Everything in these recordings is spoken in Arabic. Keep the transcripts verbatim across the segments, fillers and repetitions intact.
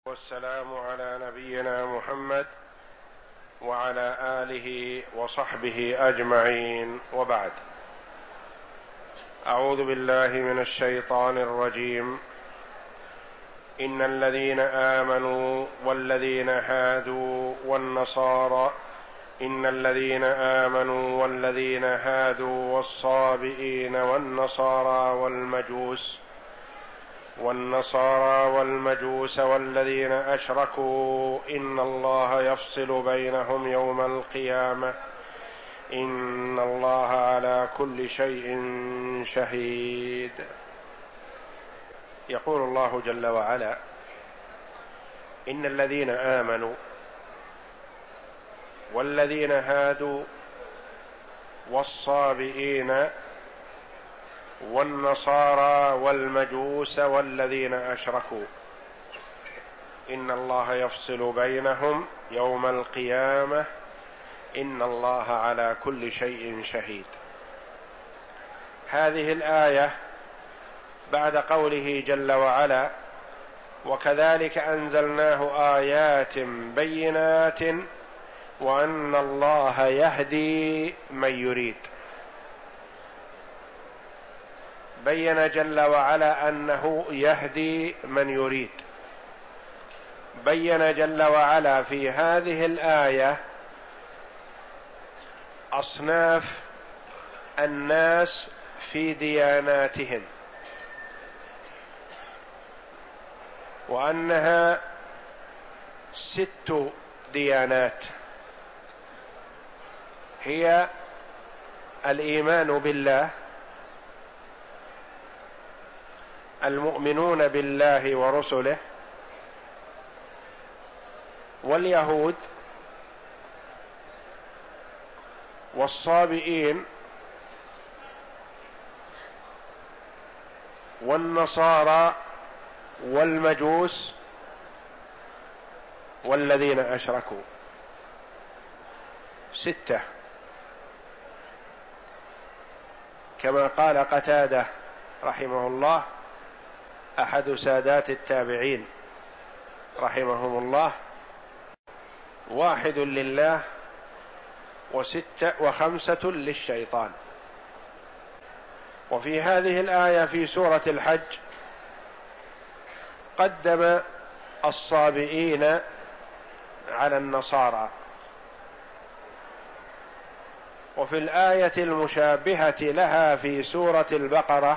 والسلام على نبينا محمد وعلى آله وصحبه أجمعين، وبعد. أعوذ بالله من الشيطان الرجيم. إن الذين آمنوا والذين هادوا والنصارى إن الذين آمنوا والذين هادوا والصابئين والنصارى والمجوس والنصارى والمجوس والذين أشركوا إن الله يفصل بينهم يوم القيامة إن الله على كل شيء شهيد. يقول الله جل وعلا: إن الذين آمنوا والذين هادوا والصابئين والنصارى والمجوس والذين أشركوا إن الله يفصل بينهم يوم القيامة إن الله على كل شيء شهيد. هذه الآية بعد قوله جل وعلا: وكذلك أنزلناه آيات بينات وأن الله يهدي من يريد. بين جل وعلا أنه يهدي من يريد. بين جل وعلا في هذه الآية أصناف الناس في دياناتهم، وأنها ست ديانات، هي الإيمان بالله، المؤمنون بالله ورسله، واليهود، والصابئين، والنصارى، والمجوس، والذين أشركوا. ستة، كما قال قتادة رحمه الله أحد سادات التابعين رحمهم الله: واحد لله وستة وخمسة للشيطان. وفي هذه الآية في سورة الحج قدم الصابئين على النصارى، وفي الآية المشابهة لها في سورة البقرة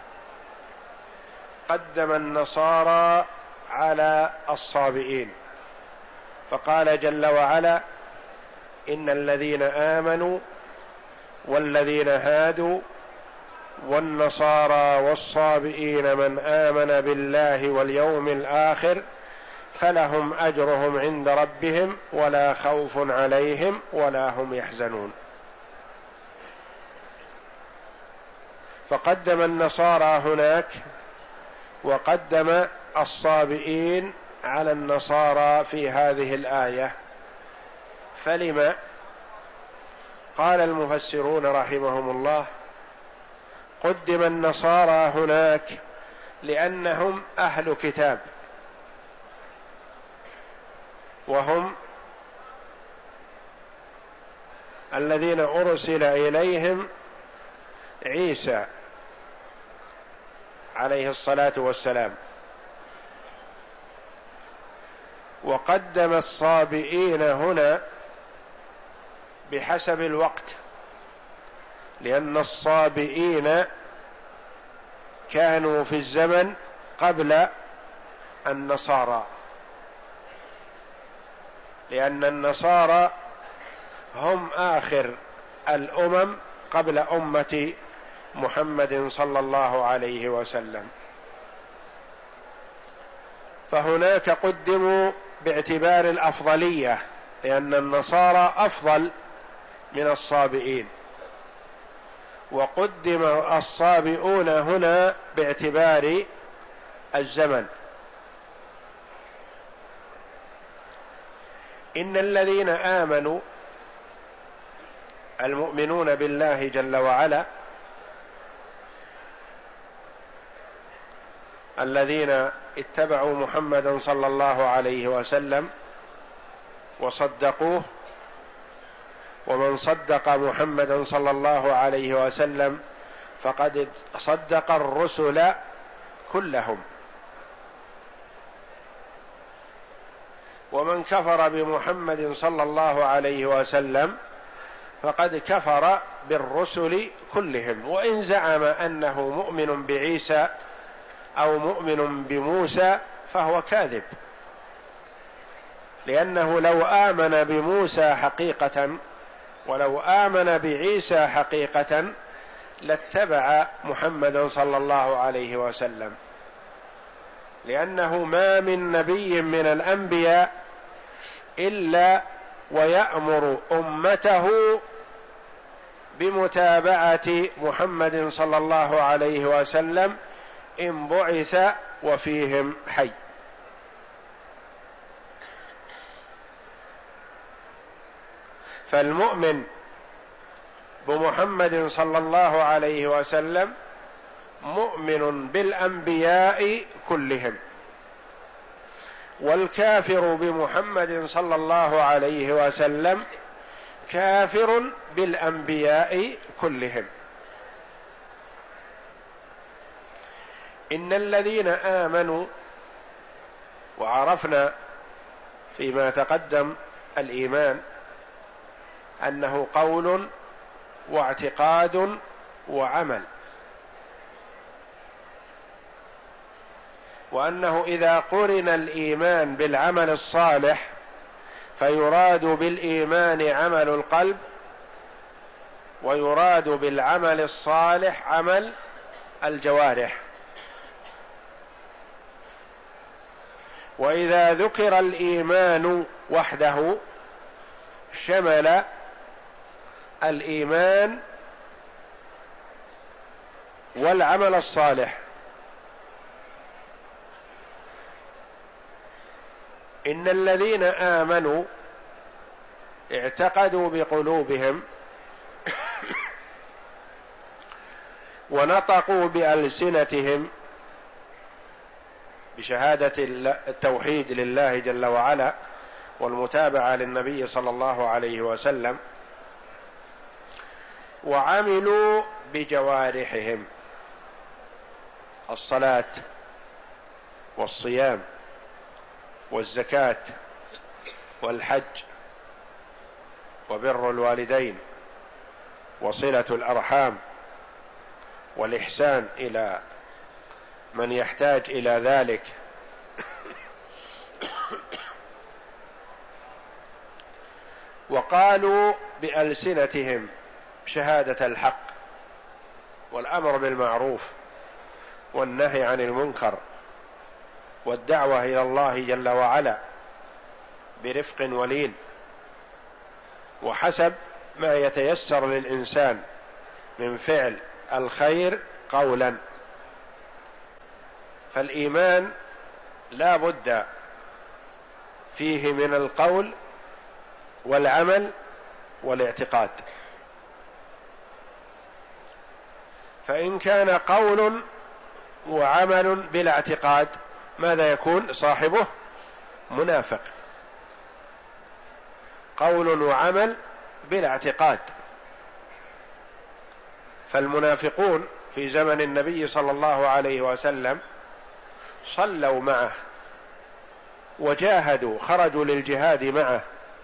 قدم النصارى على الصابئين، فقال جل وعلا: إن الذين آمنوا والذين هادوا والنصارى والصابئين من آمن بالله واليوم الآخر فلهم أجرهم عند ربهم ولا خوف عليهم ولا هم يحزنون. فقدم النصارى هناك، وقدم الصابئين على النصارى في هذه الآية. فلما؟ قال المفسرون رحمهم الله: قدم النصارى هناك لأنهم أهل كتاب، وهم الذين أرسل إليهم عيسى عليه الصلاة والسلام. وقدم الصابئين هنا بحسب الوقت، لأن الصابئين كانوا في الزمن قبل النصارى، لأن النصارى هم آخر الأمم قبل أمة محمد صلى الله عليه وسلم. فهناك قدموا باعتبار الأفضلية، لأن النصارى أفضل من الصابئين، وقدم الصابئون هنا باعتبار الزمن. إن الذين آمنوا، المؤمنون بالله جل وعلا، الذين اتبعوا محمدا صلى الله عليه وسلم وصدقوه، ومن صدق محمدا صلى الله عليه وسلم فقد صدق الرسل كلهم، ومن كفر بمحمد صلى الله عليه وسلم فقد كفر بالرسل كلهم، وإن زعم أنه مؤمن بعيسى أو مؤمن بموسى فهو كاذب، لأنه لو آمن بموسى حقيقة ولو آمن بعيسى حقيقة لاتبع محمدا صلى الله عليه وسلم، لأنه ما من نبي من الأنبياء إلا ويأمر أمته بمتابعة محمد صلى الله عليه وسلم إن بعث وفيهم حي. فالمؤمن بمحمد صلى الله عليه وسلم مؤمن بالأنبياء كلهم، والكافر بمحمد صلى الله عليه وسلم كافر بالأنبياء كلهم. إن الذين آمنوا، وعرفنا فيما تقدم الإيمان أنه قول واعتقاد وعمل، وأنه إذا قرن الإيمان بالعمل الصالح فيراد بالإيمان عمل القلب، ويراد بالعمل الصالح عمل الجوارح. وإذا ذكر الإيمان وحده شمل الإيمان والعمل الصالح. إن الذين آمنوا اعتقدوا بقلوبهم ونطقوا بألسنتهم بشهادة التوحيد لله جل وعلا والمتابعة للنبي صلى الله عليه وسلم، وعملوا بجوارحهم الصلاة والصيام والزكاة والحج وبر الوالدين وصلة الأرحام والإحسان إلى من يحتاج إلى ذلك، وقالوا بألسنتهم شهادة الحق والأمر بالمعروف والنهي عن المنكر والدعوة إلى الله جل وعلا برفق ولين وحسب ما يتيسر للإنسان من فعل الخير قولا. فالإيمان لا بد فيه من القول والعمل والاعتقاد، فإن كان قول وعمل بلا اعتقاد ماذا يكون صاحبه؟ منافق. قول وعمل بلا اعتقاد. فالمنافقون في زمن النبي صلى الله عليه وسلم صلوا معه وجاهدوا، خرجوا للجهاد معه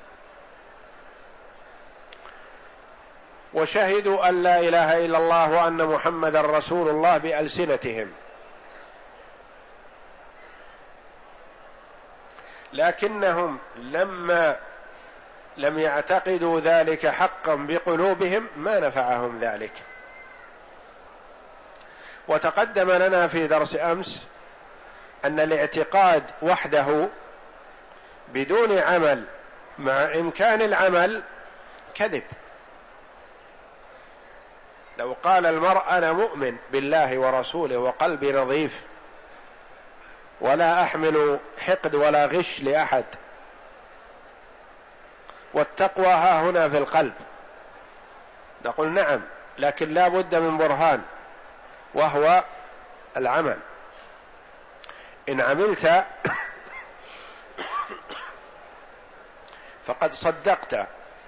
وشهدوا أن لا إله إلا الله وأن محمدا رسول الله بألسنتهم، لكنهم لما لم يعتقدوا ذلك حقا بقلوبهم ما نفعهم ذلك. وتقدم لنا في درس أمس أن الاعتقاد وحده بدون عمل مع إمكان العمل كذب. لو قال المرء أنا مؤمن بالله ورسوله وقلبي نظيف ولا أحمل حقد ولا غش لأحد، والتقوى ها هنا في القلب، نقول نعم، لكن لا بد من برهان وهو العمل. إن عملت فقد صدقت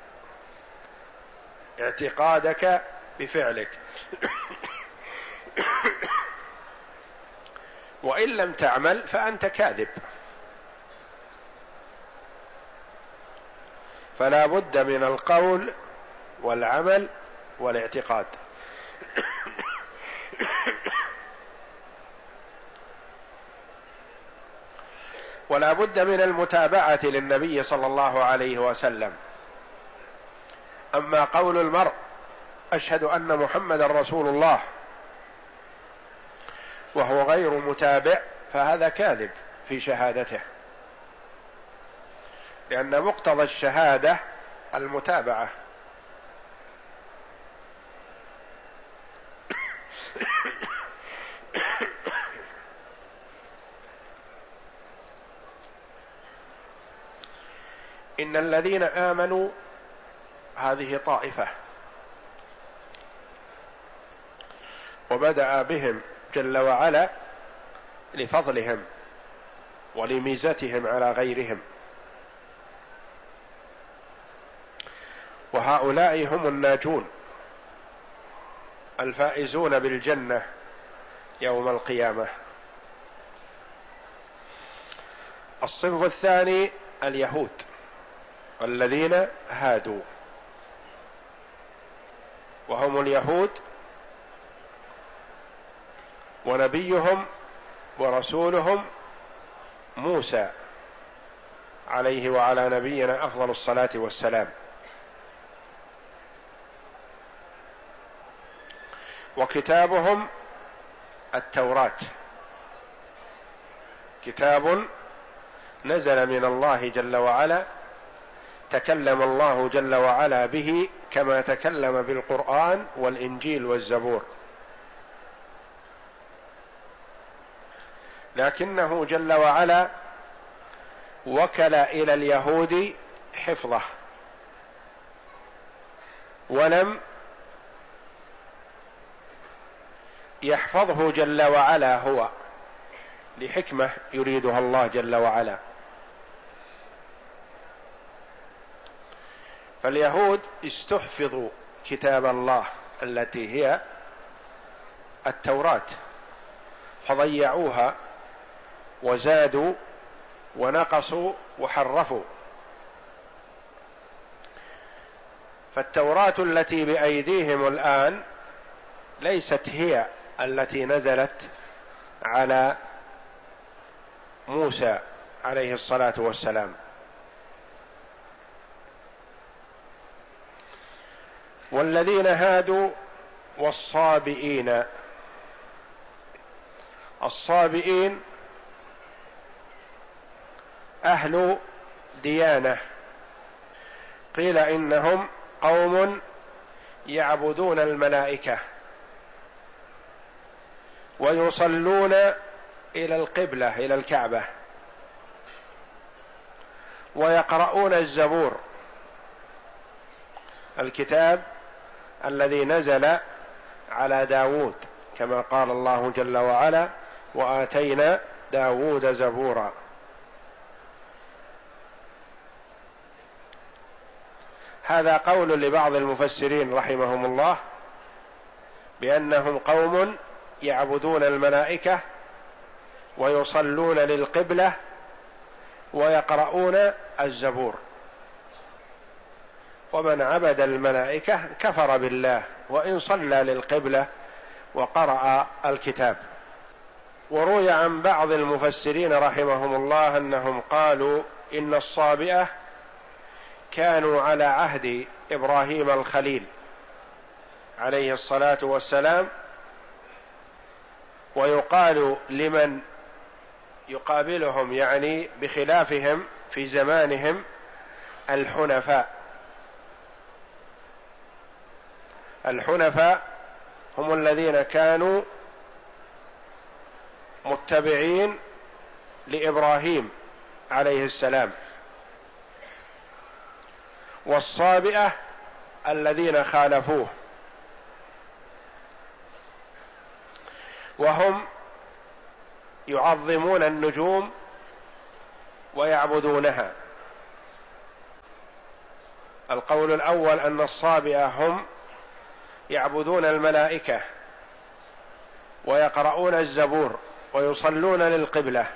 اعتقادك بفعلك، وإن لم تعمل فأنت كاذب. فلا بد من القول والعمل والاعتقاد. ولا بد من المتابعة للنبي صلى الله عليه وسلم. أما قول المرء أشهد أن محمدا رسول الله وهو غير متابع فهذا كاذب في شهادته، لأن مقتضى الشهادة المتابعة. إن الذين آمنوا هذه طائفة، وبدأ بهم جل وعلا لفضلهم ولميزتهم على غيرهم، وهؤلاء هم الناجون الفائزون بالجنة يوم القيامة. الصنف الثاني اليهود الذين هادوا، وهم اليهود ونبيهم ورسولهم موسى عليه وعلى نبينا أفضل الصلاة والسلام، وكتابهم التوراة، كتاب نزل من الله جل وعلا، تكلم الله جل وعلا به كما تكلم بالقرآن والإنجيل والزبور، لكنه جل وعلا وكل إلى اليهود حفظه ولم يحفظه جل وعلا هو، لحكمة يريدها الله جل وعلا. فاليهود استحفظوا كتاب الله التي هي التوراة فضيعوها وزادوا ونقصوا وحرفوا. فالتوراة التي بأيديهم الآن ليست هي التي نزلت على موسى عليه الصلاة والسلام. والذين هادوا والصابئين، الصابئين أهل ديانة، قيل إنهم قوم يعبدون الملائكة ويصلون إلى القبلة إلى الكعبة ويقرؤون الزبور، الكتاب الذي نزل على داود، كما قال الله جل وعلا وآتينا داود زبورا. هذا قول لبعض المفسرين رحمهم الله بأنهم قوم يعبدون الملائكة ويصلون للقبلة ويقرؤون الزبور، ومن عبد الملائكة كفر بالله وإن صلى للقبلة وقرأ الكتاب. وروي عن بعض المفسرين رحمهم الله أنهم قالوا إن الصابئة كانوا على عهد إبراهيم الخليل عليه الصلاة والسلام، ويقال لمن يقابلهم يعني بخلافهم في زمانهم الحنفاء. الحنفاء هم الذين كانوا متبعين لإبراهيم عليه السلام، والصابئة الذين خالفوه، وهم يعظمون النجوم ويعبدونها. القول الأول أن الصابئة هم يعبدون الملائكة ويقرؤون الزبور ويصلون للقبلة.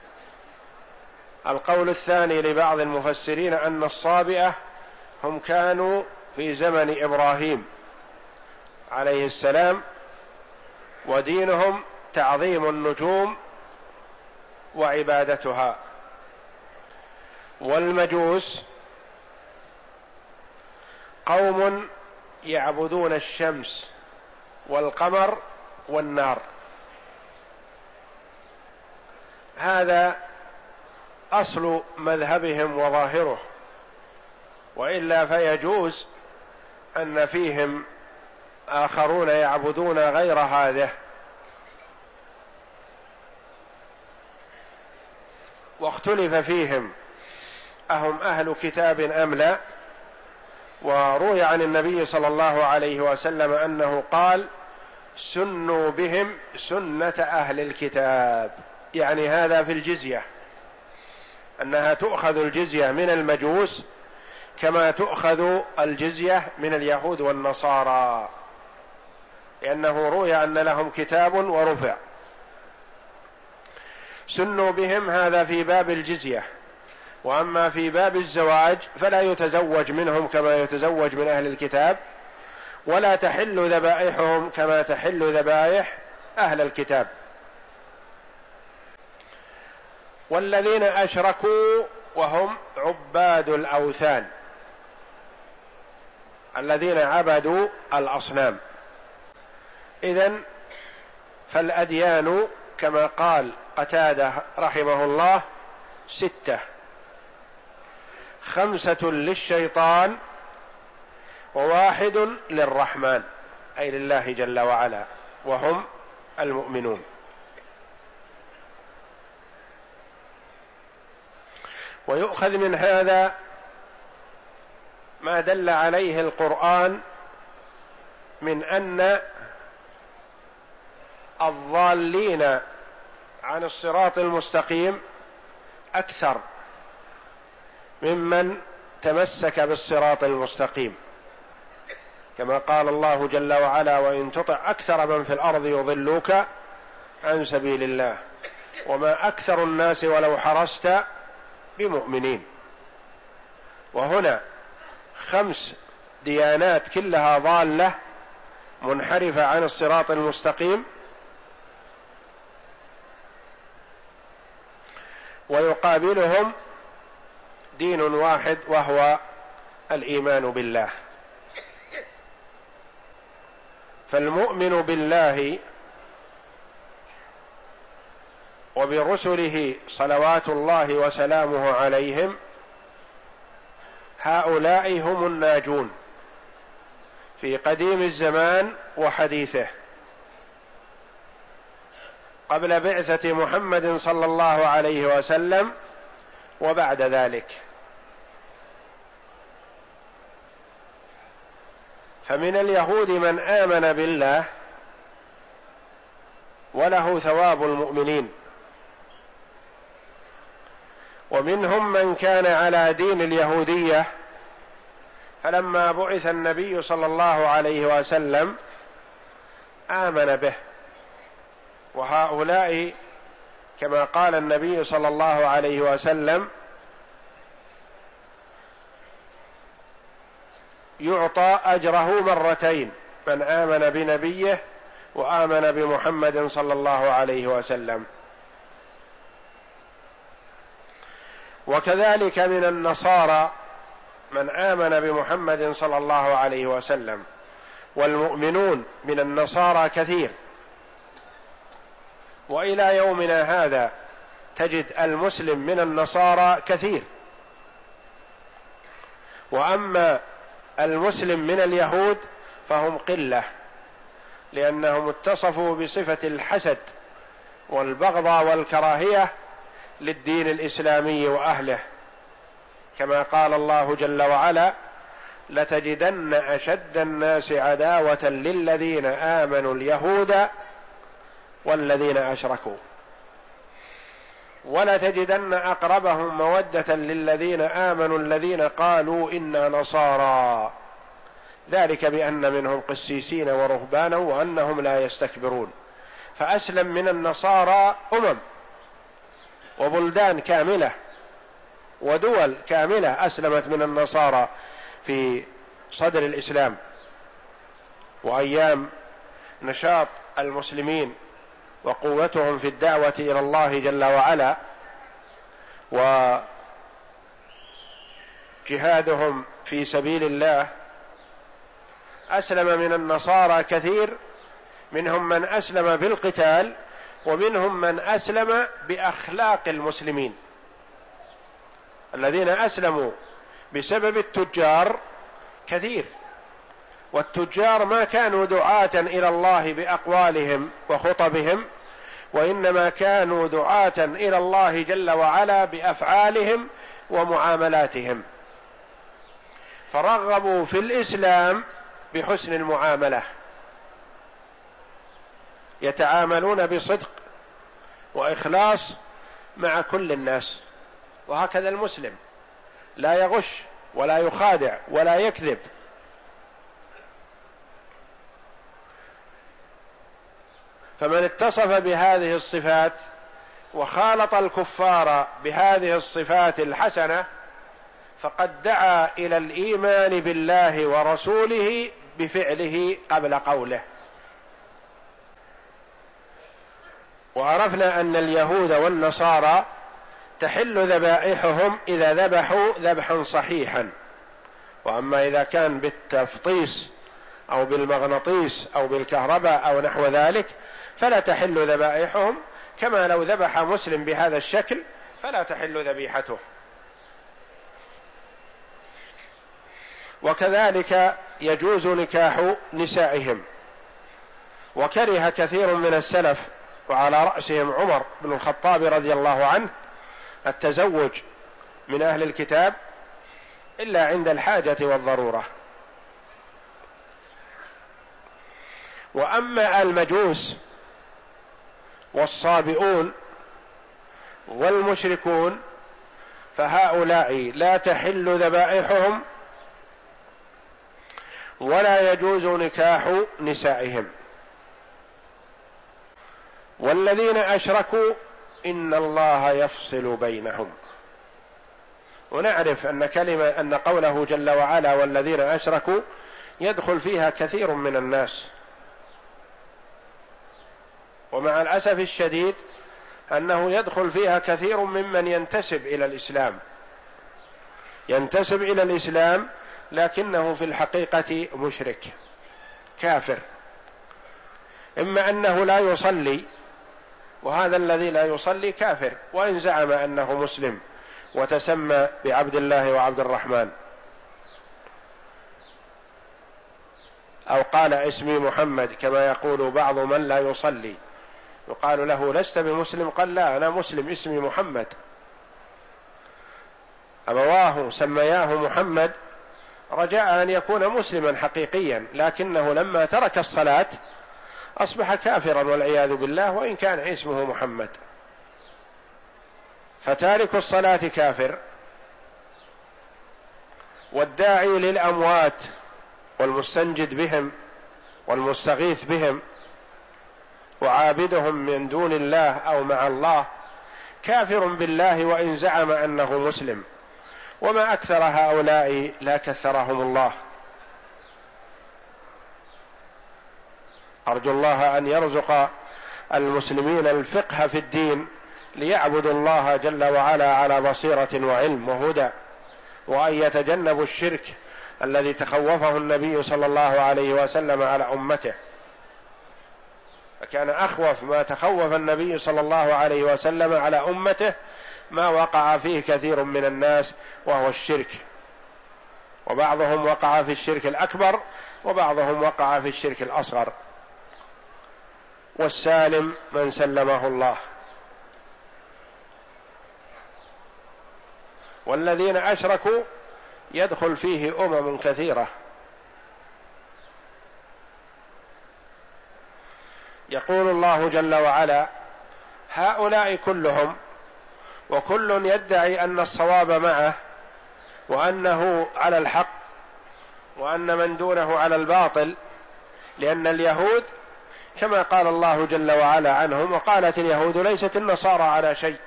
القول الثاني لبعض المفسرين أن الصابئة هم كانوا في زمن إبراهيم عليه السلام، ودينهم تعظيم النجوم وعبادتها. والمجوس قوم يعبدون الشمس والقمر والنار. هذا أصل مذهبهم وظاهره، وإلا فيجوز أن فيهم آخرون يعبدون غير هذا. واختلف فيهم أهم أهل كتاب أم لا. وروي عن النبي صلى الله عليه وسلم أنه قال: سنوا بهم سنة أهل الكتاب، يعني هذا في الجزية، أنها تؤخذ الجزية من المجوس كما تؤخذ الجزية من اليهود والنصارى، لأنه روي أن لهم كتاب ورفع. سنوا بهم هذا في باب الجزية، وأما في باب الزواج فلا يتزوج منهم كما يتزوج من أهل الكتاب، ولا تحل ذبائحهم كما تحل ذبائح أهل الكتاب. والذين أشركوا وهم عباد الأوثان، الذين عبدوا الأصنام. إذن فالأديان كما قال قتادة رحمه الله ستة: خمسة للشيطان وواحد للرحمن، أي لله جل وعلا، وهم المؤمنون. ويؤخذ من هذا ما دل عليه القرآن من أن الضالين عن الصراط المستقيم أكثر ممن تمسك بالصراط المستقيم، كما قال الله جل وعلا: وإن تطع أكثر من في الأرض يضلوك عن سبيل الله وما أكثر الناس ولو حرصت بمؤمنين. وهنا خمس ديانات كلها ضالة منحرفة عن الصراط المستقيم، ويقابلهم دين واحد وهو الإيمان بالله. فالمؤمن بالله وبرسله صلوات الله وسلامه عليهم هؤلاء هم الناجون في قديم الزمان وحديثه، قبل بعثة محمد صلى الله عليه وسلم وبعد ذلك. فمن اليهود من آمن بالله وله ثواب المؤمنين، ومنهم من كان على دين اليهودية، فلما بعث النبي صلى الله عليه وسلم آمن به. وهؤلاء كما قال النبي صلى الله عليه وسلم: يعطى أجره مرتين، من آمن بنبيه وآمن بمحمد صلى الله عليه وسلم. وكذلك من النصارى من آمن بمحمد صلى الله عليه وسلم، والمؤمنون من النصارى كثير، وإلى يومنا هذا تجد المسلم من النصارى كثير. وأما المسلم من اليهود فهم قلة، لأنهم اتصفوا بصفة الحسد والبغضاء والكراهية للدين الإسلامي وأهله، كما قال الله جل وعلا: لتجدن أشد الناس عداوة للذين آمنوا اليهود والذين أشركوا. ولا تجدن أقربهم مودة للذين آمنوا الذين قالوا إنا نصارى ذلك بأن منهم قسيسين ورهبانا وأنهم لا يستكبرون. فأسلم من النصارى أمم وبلدان كاملة ودول كاملة أسلمت من النصارى في صدر الإسلام، وأيام نشاط المسلمين وقوتهم في الدعوة إلى الله جل وعلا وجهادهم في سبيل الله أسلم من النصارى كثير، منهم من أسلم بالقتال ومنهم من أسلم بأخلاق المسلمين. الذين أسلموا بسبب التجار كثير، والتجار ما كانوا دعاة إلى الله بأقوالهم وخطبهم، وإنما كانوا دعاة إلى الله جل وعلا بأفعالهم ومعاملاتهم، فرغبوا في الإسلام بحسن المعاملة، يتعاملون بصدق وإخلاص مع كل الناس. وهكذا المسلم لا يغش ولا يخادع ولا يكذب. فمن اتصف بهذه الصفات وخالط الكفار بهذه الصفات الحسنة فقد دعا إلى الإيمان بالله ورسوله بفعله قبل قوله. وعرفنا أن اليهود والنصارى تحل ذبائحهم إذا ذبحوا ذبحا صحيحا، وأما إذا كان بالتفطيس أو بالمغناطيس أو بالكهرباء أو نحو ذلك فلا تحل ذبائحهم، كما لو ذبح مسلم بهذا الشكل فلا تحل ذبيحته. وكذلك يجوز نكاح نسائهم. وكره كثير من السلف وعلى رأسهم عمر بن الخطاب رضي الله عنه التزوج من أهل الكتاب إلا عند الحاجة والضرورة. وأما المجوس والصابئون والمشركون فهؤلاء لا تحل ذبائحهم ولا يجوز نكاح نسائهم. والذين أشركوا إن الله يفصل بينهم. ونعرف أن كلمة أن قوله جل وعلا والذين أشركوا يدخل فيها كثير من الناس، ومع الأسف الشديد أنه يدخل فيها كثير ممن ينتسب إلى الإسلام، ينتسب إلى الإسلام لكنه في الحقيقة مشرك كافر، إما أنه لا يصلي، وهذا الذي لا يصلي كافر وإن زعم أنه مسلم وتسمى بعبد الله وعبد الرحمن، أو قال اسمي محمد كما يقول بعض من لا يصلي، يقال له لست بمسلم، قال لا أنا مسلم اسمي محمد. أبواه سمياه محمد رجاء أن يكون مسلما حقيقيا، لكنه لما ترك الصلاة أصبح كافرا والعياذ بالله وإن كان اسمه محمد. فتارك الصلاة كافر، والداعي للأموات والمستنجد بهم والمستغيث بهم وعابدهم من دون الله أو مع الله كافر بالله وإن زعم أنه مسلم. وما أكثر هؤلاء لا كثرهم الله. أرجو الله أن يرزق المسلمين الفقه في الدين ليعبدوا الله جل وعلا على بصيرة وعلم وهدى، وأن يتجنبوا الشرك الذي تخوفه النبي صلى الله عليه وسلم على أمته، فكان أخوف ما تخوف النبي صلى الله عليه وسلم على أمته ما وقع فيه كثير من الناس وهو الشرك، وبعضهم وقع في الشرك الأكبر وبعضهم وقع في الشرك الأصغر، والسالم من سلمه الله. والذين أشركوا يدخل فيه أمم كثيرة. يقول الله جل وعلا هؤلاء كلهم وكل يدعي أن الصواب معه وأنه على الحق وأن من دونه على الباطل، لأن اليهود كما قال الله جل وعلا عنهم: وقالت اليهود ليست النصارى على شيء،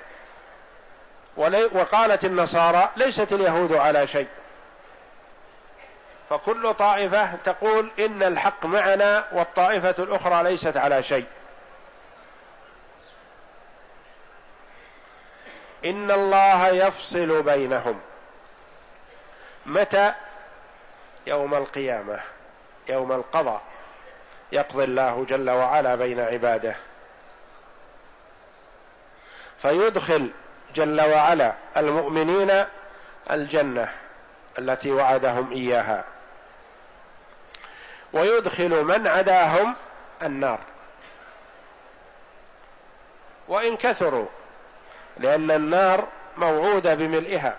وقالت النصارى ليست اليهود على شيء. فكل طائفة تقول إن الحق معنا والطائفة الأخرى ليست على شيء. إن الله يفصل بينهم. متى؟ يوم القيامة، يوم القضاء، يقضي الله جل وعلا بين عباده، فيدخل جل وعلا المؤمنين الجنة التي وعدهم إياها، ويدخل من عداهم النار وإن كثروا، لأن النار موعودة بملئها.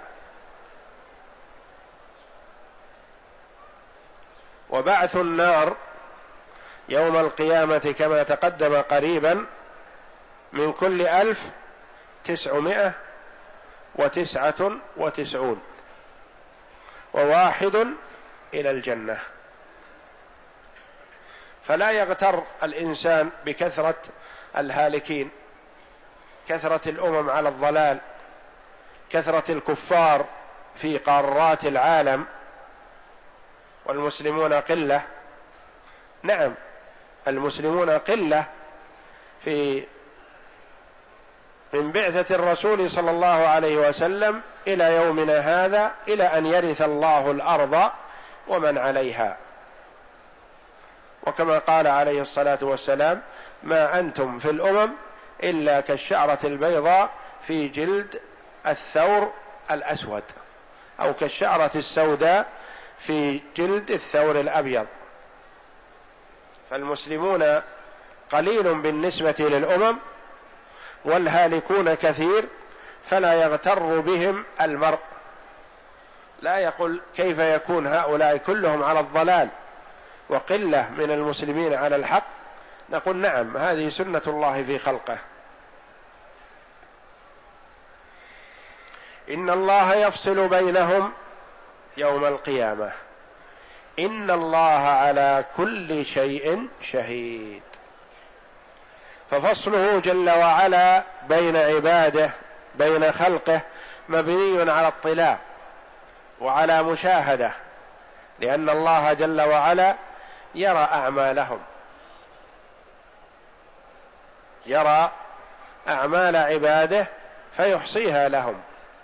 وبعث النار يوم القيامة كما تقدم قريبا من كل ألف تسعمائة وتسعة وتسعون وواحد إلى الجنة. فلا يغتر الإنسان بكثرة الهالكين، كثرة الأمم على الضلال، كثرة الكفار في قارات العالم والمسلمون قلة. نعم، المسلمون قلة في من بعثة الرسول صلى الله عليه وسلم إلى يومنا هذا، إلى أن يرث الله الأرض ومن عليها. وكما قال عليه الصلاة والسلام: ما أنتم في الأمم إلا كالشعرة البيضاء في جلد الثور الأسود، أو كالشعرة السوداء في جلد الثور الأبيض. فالمسلمون قليل بالنسبة للأمم والهالكون كثير، فلا يغتر بهم المرء، لا يقول كيف يكون هؤلاء كلهم على الضلال وقلة من المسلمين على الحق. نقول نعم، هذه سنة الله في خلقه. إن الله يفصل بينهم يوم القيامة، إن الله على كل شيء شهيد. ففصله جل وعلا بين عباده بين خلقه مبني على اطلاع وعلى مشاهدة، لأن الله جل وعلا يرى أعمالهم، يرى أعمال عباده فيحصيها لهم.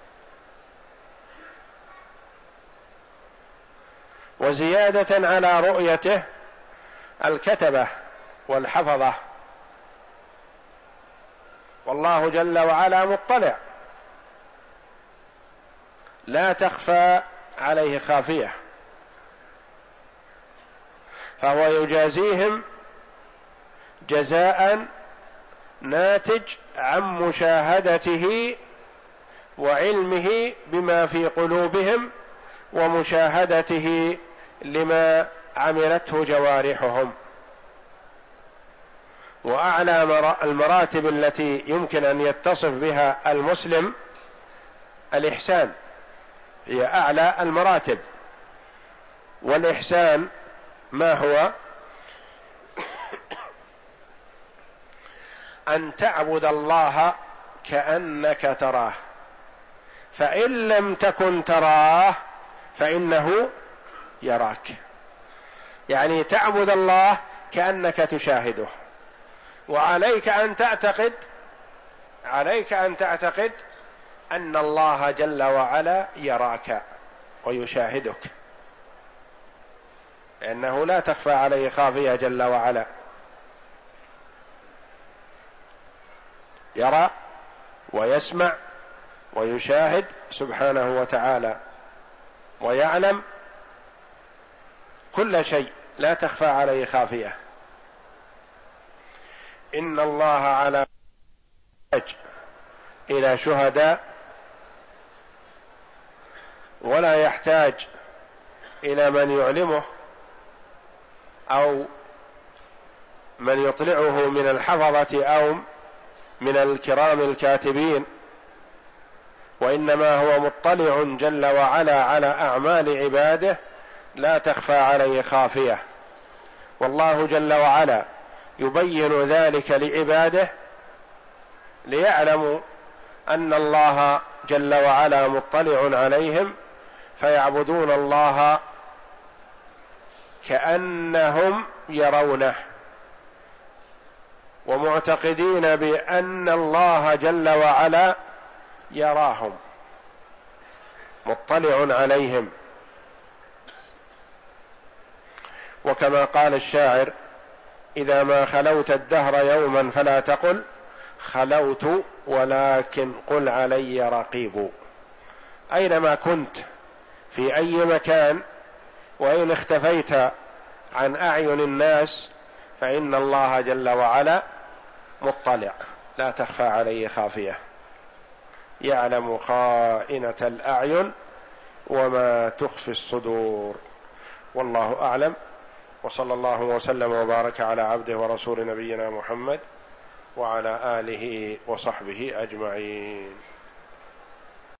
وزيادة على رؤيته الكتبة والحفظة، والله جل وعلا مطلع لا تخفى عليه خافية، فهو يجازيهم جزاء ناتج عن مشاهدته وعلمه بما في قلوبهم ومشاهدته لما عملته جوارحهم. وأعلى المراتب التي يمكن أن يتصف بها المسلم الإحسان، هي أعلى المراتب. والإحسان ما هو؟ أن تعبد الله كأنك تراه، فإن لم تكن تراه فإنه يراك. يعني تعبد الله كأنك تشاهده، وعليك أن تعتقد عليك أن تعتقد أن الله جل وعلا يراك ويشاهدك، لأنه لا تخفى عليه خافية جل وعلا، يرى ويسمع ويشاهد سبحانه وتعالى، ويعلم كل شيء، لا تخفى عليه خافية. إن الله على يحتاج إلى شهداء ولا يحتاج إلى من يعلمه أو من يطلعه من الحفظة أو من الكرام الكاتبين، وإنما هو مطلع جل وعلا على أعمال عباده لا تخفى عليه خافية، والله جل وعلا يبين ذلك لعباده ليعلموا أن الله جل وعلا مطلع عليهم، فيعبدون الله كأنهم يرونه، ومعتقدين بأن الله جل وعلا يراهم مطلع عليهم. وكما قال الشاعر: إذا ما خلوت الدهر يوما فلا تقل خلوت ولكن قل علي رقيب. أينما كنت في أي مكان وإن اختفيت عن أعين الناس فإن الله جل وعلا مطلع لا تخفى عليه خافية، يعلم خائنة الأعين وما تخفي الصدور. والله أعلم، وصلى الله وسلم وبارك على عبده ورسول نبينا محمد وعلى آله وصحبه أجمعين.